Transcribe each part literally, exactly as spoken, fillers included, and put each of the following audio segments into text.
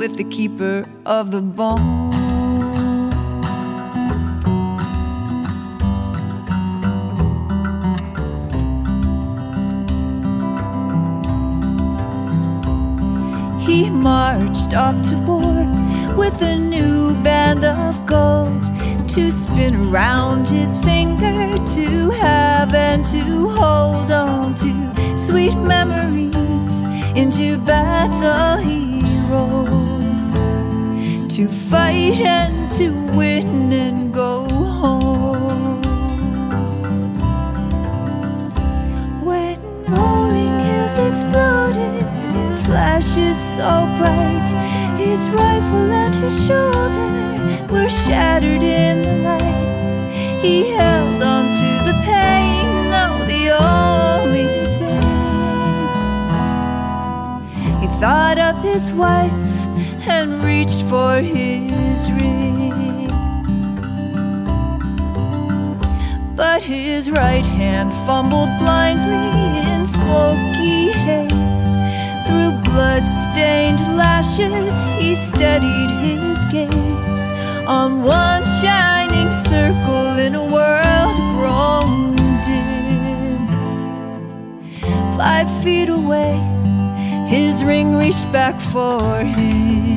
with the keeper of the bones. He marched off to war with a new band of gold to spin around his finger, to have and to hold on to sweet memories. Into battle he rode, to fight and to win and go home. When rolling hills exploded in flashes so bright, his rifle and his shoulder were shattered in the light. He held on to the pain, no, the only thing. He thought of his wife and reached for his ring, but his right hand fumbled blindly in smoky haze. Through blood-stained lashes he steadied his gaze on one shining circle in a world grown dim. Five feet away, his ring reached back for him.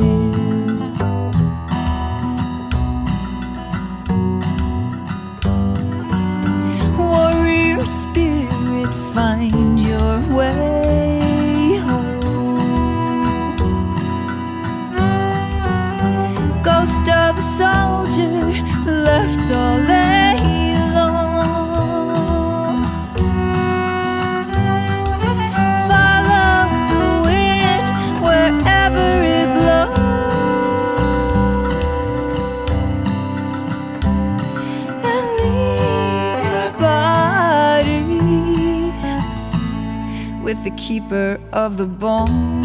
Warrior spirit, find your way home. Ghost of a soldier left all alone. Follow the wind wherever it blows, and leave your body with the keeper of the bones.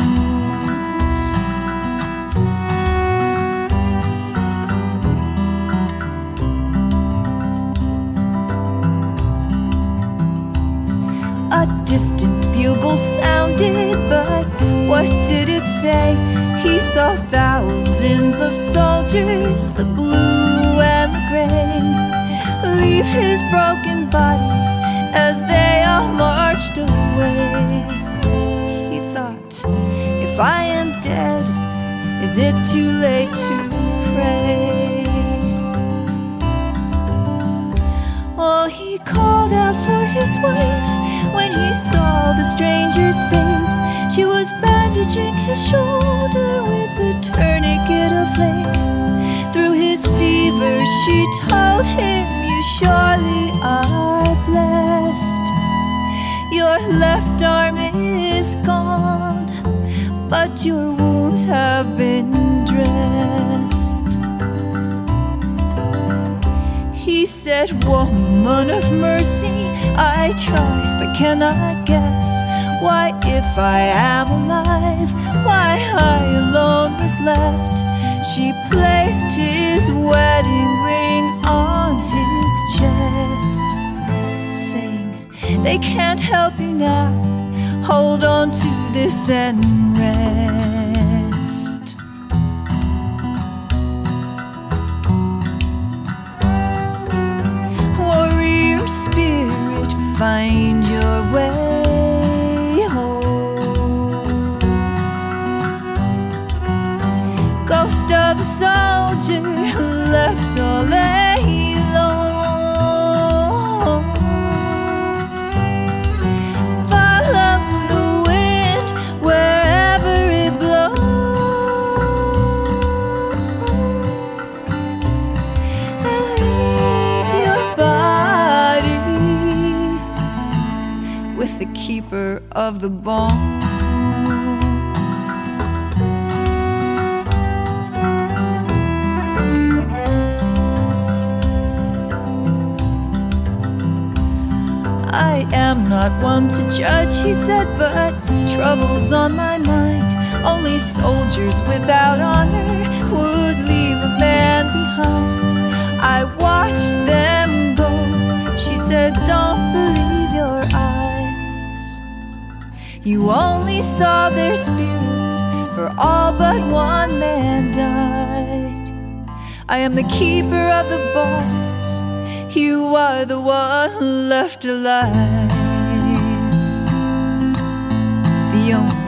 A distant bugle sounded, but what did it say? He saw thousands of soldiers, the blue and the gray, leave his broken body as they all marched away. He thought, if I am dead, is it too late to pray? Oh, he called out for his wife when he saw the stranger's face. She was bandaging his shoulder with a tourniquet of lace. Through his fever she told him, you surely are blessed. Your left arm is gone, but your wounds have been dressed. He said, woman of mercy, I try but cannot guess why, if I am alive, why I alone was left. She placed his wedding ring on his chest, saying, they can't help you now, hold on to this and rest. Warrior spirit, find your way home. Ghost of a soldier left all alone. Follow the wind wherever it blows, and leave your body with the keeper of the bones. I am not one to judge, he said, but trouble's on my mind. Only soldiers without honor would leave a man behind. I watched them go, she said, don't believe your eyes. You only saw their spirits for all but one man died. I am the keeper of the bones, you are the one left alive. The only